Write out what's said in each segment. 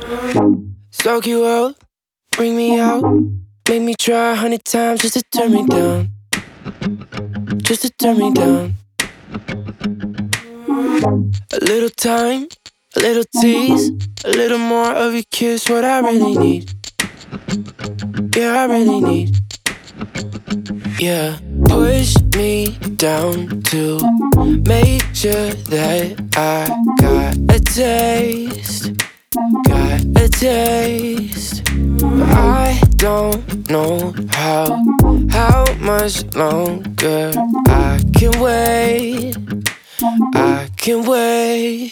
Soak you up, bring me out. Make me try 100 times just to turn me down. Just to turn me down. A little time, a little tease, a little more of your kiss, what I really need. Yeah, I really need. Yeah, push me down to make sure that I got a taste. Got a taste. I don't know how much longer I can wait. I can wait.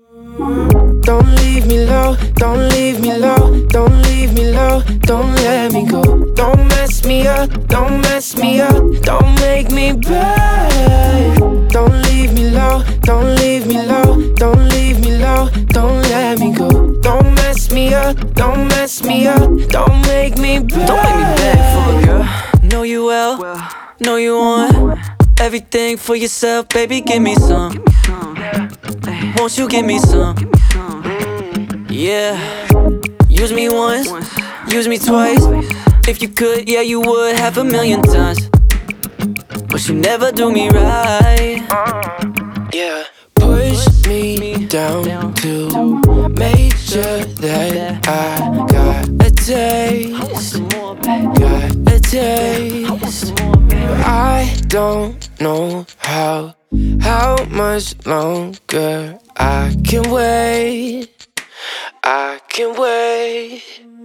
Don't leave me low, don't leave me low, don't leave me low, don't let me go. Don't mess me up, don't mess me up, don't make me bad. Don't leave me low, don't leave me low, don't leave me low, don't let me go. Don't mess me up, don't mess me up, don't make me bad. Don't make me beg for a girl. Know you well, know you want everything for yourself, baby, give me some. Won't you give me some? Yeah. Use me once, use me twice. If you could, yeah, you would 500,000 times. But you never do me right. Yeah. Push me down to make sure that I got a taste. Got a taste. I don't know how much longer I can wait. I can wait.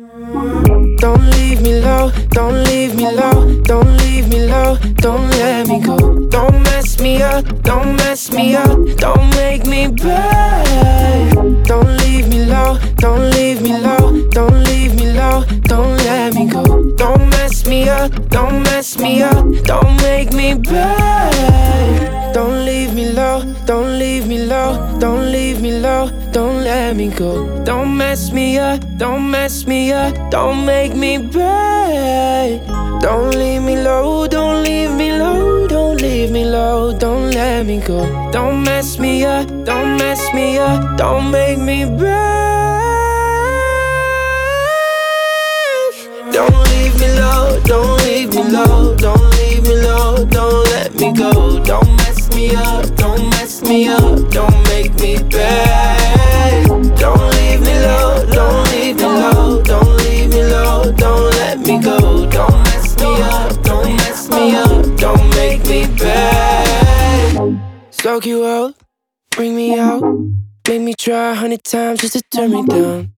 Don't leave me low, don't leave me low, don't leave me low, don't let me go. Don't mess me up, don't mess me up, don't make me bad. Don't leave me low, don't leave me low, don't leave me low, don't let me go. Don't mess me up, don't mess me up, don't make me bad. Don't leave me low, don't leave me low, don't leave me low, don't let me go. Don't mess me up, don't mess me up, don't make me bad. Don't leave me low, don't leave me low, don't leave me low, don't let me go. Don't mess me up, don't mess me up, don't make me bad. Don't leave me low, don't leave me low, don't leave me low, don't let me go. Don't mess me up, don't mess me up, don't make me bad. Don't leave me low, don't leave me low, don't leave me low, don't let me go. Don't mess me up, don't mess me up, don't make me bad. Soak you up, bring me out, make me try 100 times just to turn me down.